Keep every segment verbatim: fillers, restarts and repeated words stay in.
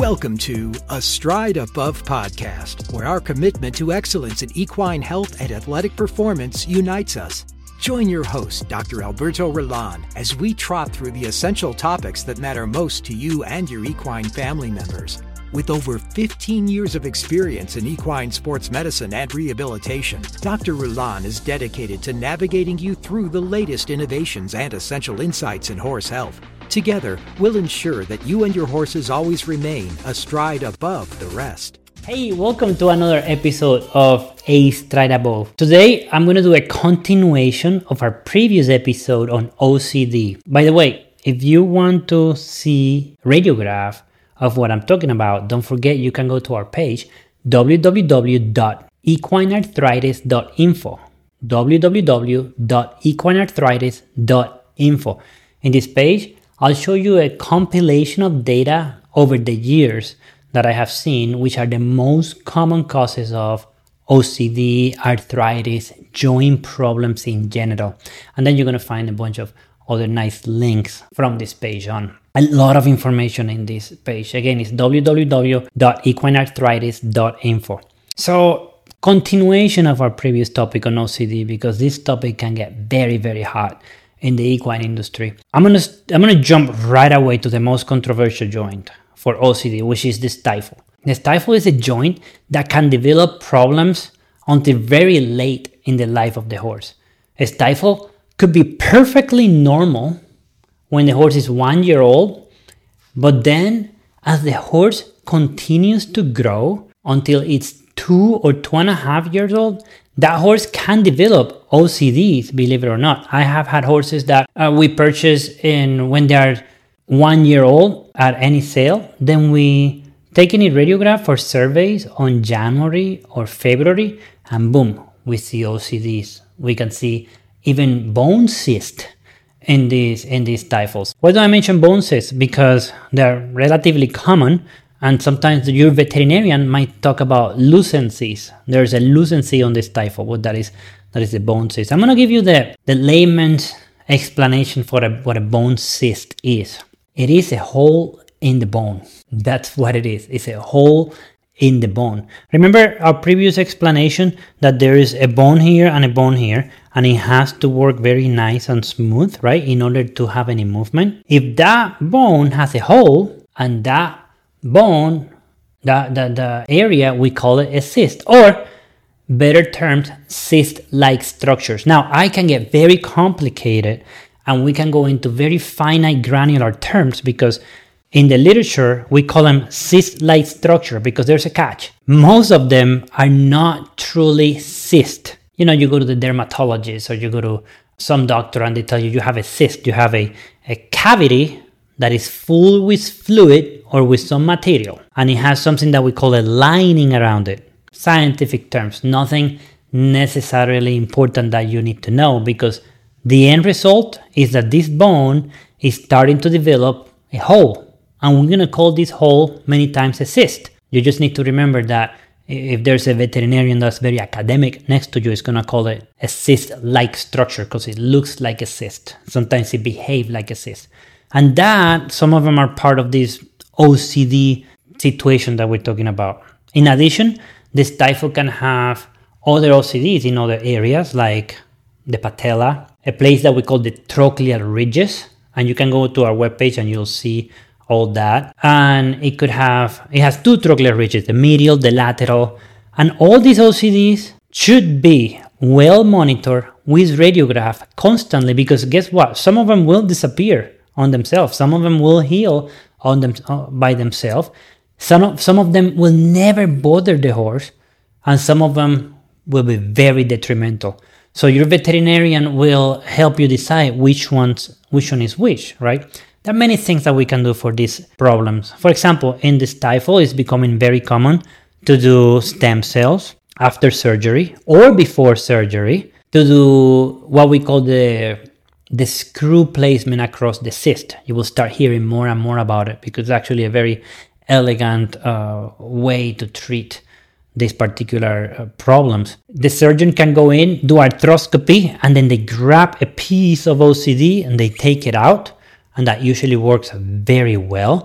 Welcome to A Stride Above Podcast, where our commitment to excellence in equine health and athletic performance unites us. Join your host, Doctor Alberto Rollan, as we trot through the essential topics that matter most to you and your equine family members. With over fifteen years of experience in equine sports medicine and rehabilitation, Doctor Rollan is dedicated to navigating you through the latest innovations and essential insights in horse health. Together, we'll ensure that you and your horses always remain a stride above the rest. Hey, welcome to another episode of A Stride Above. Today, I'm going to do a continuation of our previous episode on O C D. By the way, if you want to see a radiograph of what I'm talking about, don't forget you can go to our page, w w w dot equine arthritis dot info. w w w dot equine arthritis dot info. In this page, I'll show you a compilation of data over the years that I have seen, which are the most common causes of O C D, arthritis, joint problems in general. And then you're going to find a bunch of other nice links from this page on. A lot of information in this page. Again, it's w w w dot equine arthritis dot info. So, continuation of our previous topic on O C D, because this topic can get very, very hot in the equine industry. I'm gonna I'm gonna jump right away to the most controversial joint for O C D, which is the stifle. The stifle is a joint that can develop problems until very late in the life of the horse. A stifle could be perfectly normal when the horse is one year old, but then as the horse continues to grow until it's two or two and a half years old, that horse can develop O C Ds, believe it or not. I have had horses that uh, we purchase in when they are one year old at any sale. Then we take any radiograph for surveys on January or February, and boom, we see O C Ds. We can see even bone cyst in these in these stifles. Why do I mention bone cysts? Because they're relatively common. And sometimes your veterinarian might talk about lucencies. There's a lucency on the stifle. What that is, that is the bone cyst. I'm going to give you the, the layman's explanation for a, what a bone cyst is. It is a hole in the bone. That's what it is. It's a hole in the bone. Remember our previous explanation that there is a bone here and a bone here, and it has to work very nice and smooth, right, in order to have any movement. If that bone has a hole and that bone, the, the, the area, we call it a cyst, or better terms, cyst-like structures. Now, I can get very complicated and we can go into very finite granular terms because in the literature, we call them cyst-like structure because there's a catch. Most of them are not truly cyst. You know, you go to the dermatologist or you go to some doctor and they tell you you have a cyst, you have a, a cavity that is full with fluid or with some material, and it has something that we call a lining around it. Scientific terms, nothing necessarily important that you need to know, because the end result is that this bone is starting to develop a hole, and we're going to call this hole many times a cyst. You just need to remember that if there's a veterinarian that's very academic next to you, it's going to call it a cyst-like structure because it looks like a cyst. Sometimes it behaves like a cyst. And that, some of them are part of this O C D situation that we're talking about. In addition, the stifle can have other O C Ds in other areas like the patella, a place that we call the trochlear ridges. And you can go to our webpage and you'll see all that. And it could have, it has two trochlear ridges, the medial, the lateral. And all these O C Ds should be well monitored with radiograph constantly, because guess what? Some of them will disappear on themselves. Some of them will heal on them uh, by themselves. Some of, some of them will never bother the horse, and some of them will be very detrimental. So your veterinarian will help you decide which ones, which one is which, right? There are many things that we can do for these problems. For example, in the stifle, it's becoming very common to do stem cells after surgery or before surgery, to do what we call the the screw placement across the cyst. You will start hearing more and more about it because it's actually a very elegant uh, way to treat these particular uh, problems. The surgeon can go in, do arthroscopy, and then they grab a piece of O C D and they take it out, and that usually works very well.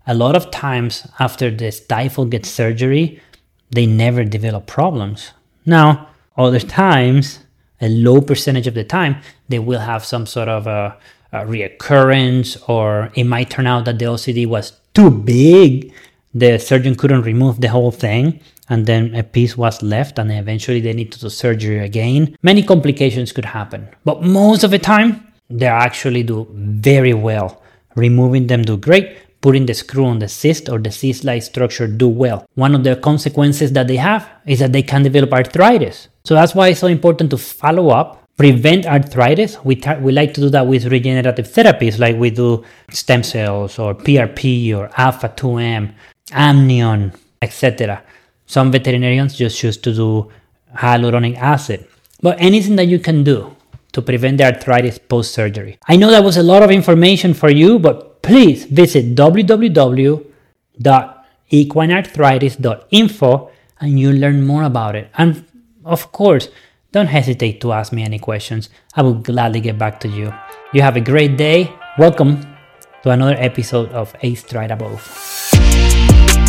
a lot of times after the stifle gets surgery, they never develop problems. Now, other times, a low percentage of the time, they will have some sort of a, a reoccurrence, or it might turn out that the O C D was too big. The surgeon couldn't remove the whole thing, and then a piece was left, and eventually they need to do surgery again. Many complications could happen, but most of the time, they actually do very well. Removing them do great. Putting the screw on the cyst or the cyst-like structure do well. One of the consequences that they have is that they can develop arthritis. So that's why it's so important to follow up, prevent arthritis. We, ta- we like to do that with regenerative therapies, like we do stem cells or P R P or alpha two M, amnion, et cetera. Some veterinarians just choose to do hyaluronic acid. But anything that you can do to prevent the arthritis post-surgery. I know that was a lot of information for you, but please visit w w w dot equine arthritis dot info and you'll learn more about it. And of course, don't hesitate to ask me any questions. I will gladly get back to you. You have a great day. Welcome to another episode of A Stride Above.